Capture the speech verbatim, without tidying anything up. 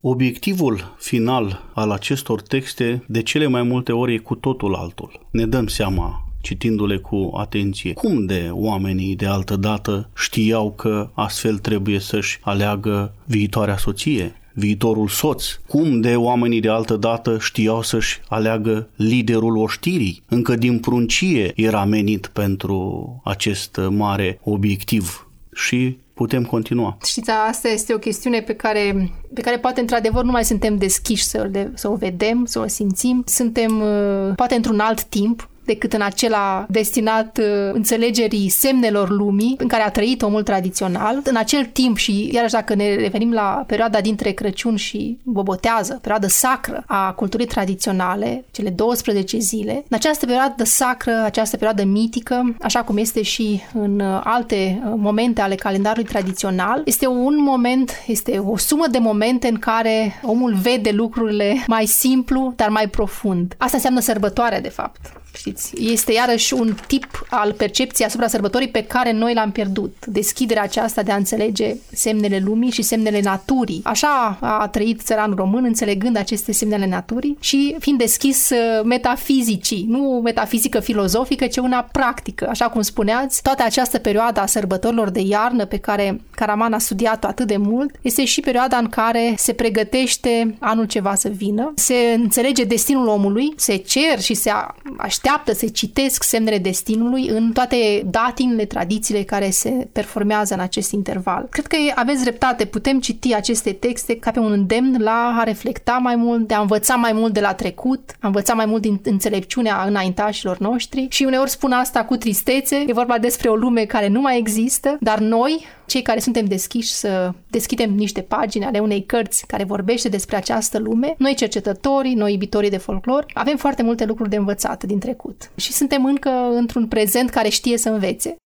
Obiectivul final al acestor texte de cele mai multe ori e cu totul altul. Ne dăm seama, citindu-le cu atenție, cum de oamenii de altă dată știau că astfel trebuie să-și aleagă viitoarea soție, viitorul soț, cum de oamenii de altă dată știau să-și aleagă liderul oștirii. Încă din pruncie era menit pentru acest mare obiectiv și putem continua. Știți, asta este o chestiune pe care, pe care poate într-adevăr nu mai suntem deschiși să, le, să o vedem, să o simțim. Suntem poate într-un alt timp decât în acela destinat uh, înțelegerii semnelor lumii în care a trăit omul tradițional. În acel timp și, iarăși dacă ne referim la perioada dintre Crăciun și Bobotează, perioada sacră a culturii tradiționale, cele douăsprezece zile, în această perioadă sacră, această perioadă mitică, așa cum este și în alte momente ale calendarului tradițional, este un moment, este o sumă de momente în care omul vede lucrurile mai simplu, dar mai profund. Asta înseamnă sărbătoarea, de fapt. Știți? Este iarăși un tip al percepției asupra sărbătorii pe care noi l-am pierdut. Deschiderea aceasta de a înțelege semnele lumii și semnele naturii. Așa a trăit țăranul român, înțelegând aceste semnele naturii și fiind deschis metafizicii, nu metafizică filozofică, ci una practică. Așa cum spuneați, toată această perioadă a sărbătorilor de iarnă pe care Caraman a studiat-o atât de mult, este și perioada în care se pregătește anul ce va să vină, se înțelege destinul omului, se cer și se așteaptă, se citesc semnele destinului în toate datinile, tradițiile care se performează în acest interval. Cred că aveți dreptate, putem citi aceste texte ca pe un îndemn la a reflecta mai mult, de a învăța mai mult de la trecut, a învăța mai mult din înțelepciunea înaintașilor noștri și uneori spun asta cu tristețe, e vorba despre o lume care nu mai există, dar noi, cei care suntem deschiși să deschidem niște pagini ale unei cărți care vorbește despre această lume, noi cercetătorii, noi iubitorii de folclor, avem foarte multe lucruri de învățat din trecut. Și suntem încă într-un prezent care știe să învețe.